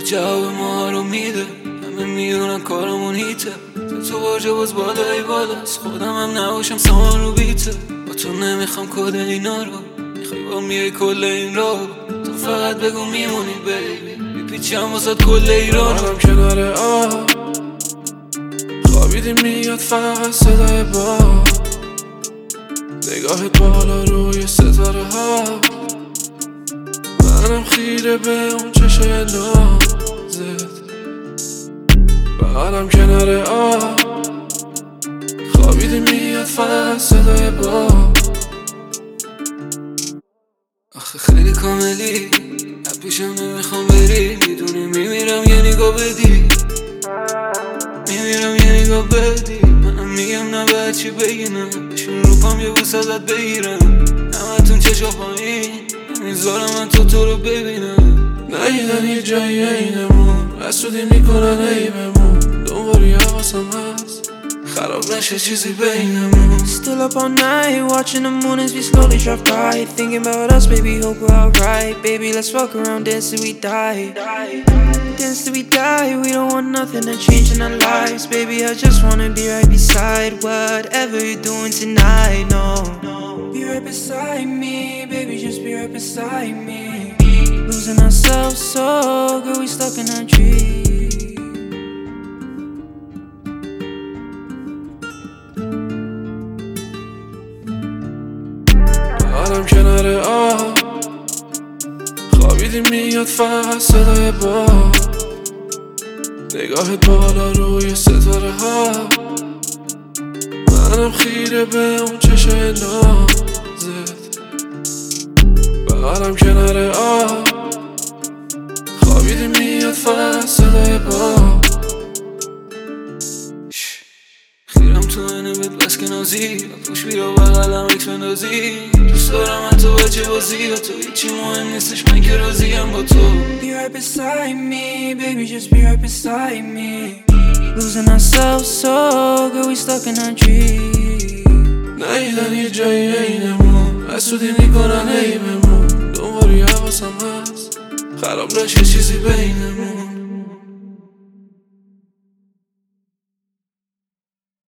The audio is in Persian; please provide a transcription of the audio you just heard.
جواب ما رو میده، همه میدونن کارمون هیته. تو واجه باز بالای بالاست، خودم هم نباشم سامان رو بیته. با تو نمیخوام کد اینا رو، میخوای با میای کل این رو. تو فقط بگو میمونی بیبی، میپیچم واسد کل ایران. منم کنار آب خوابیدی میاد فقط صدای باد، نگاهت بالا روی ستاره ها. منم خیره به اون چشای نازت. منم کنار آب خوابیدی میاد فقط صدای باد. آخه خیلی کاملی، پیشم نمیخوام بری، میدونی میمیرم یه نگاه بدی، میمیرم یه نگاه بدی. منم میگم نه باید چی بگینم، بشین رو پام یه بوس ازت بگیرم. همتون چشا پایین نمیذارم من تو رو ببینم. نیدن یه جایی اینمون، حسودی میکنن ای بمون. دنبالی حواسم هست خراب نشه چیزی بینمون. Still up all night, watching the moon as we slowly drive by. Thinking about us, baby, hope we're alright. Baby, let's fuck around, dance till we die. Dance till we die, we don't want nothing to change in our lives. Baby, I just wanna be right beside whatever you're doing tonight, no. Be right beside me, baby, just be right beside me. Losing ourselves so good, we stuck in our dreams. منم کنار آب خوابیدی میاد فقط صدای باد، نگاهت بالا روی ستاره ها. منم خیره به اون چشای نازت. منم کنار آب خوابیدی میاد فقط صدای باد. خیرم تو اینه بهت بس که نازی، پوش بیا بغلم اکس بندازی. دوست دارم حتی بچه بازی و تو هیچی مهم نیستش، من که راضیم با تو. Be right beside me, baby, just be right beside me. Losing ourselves so good, we stuck in our dreams. نیدن یه جایی اینمون، حسودی میکنن ای بمون. دنبالی حواسم هست خراب نشه چیزی بینمون.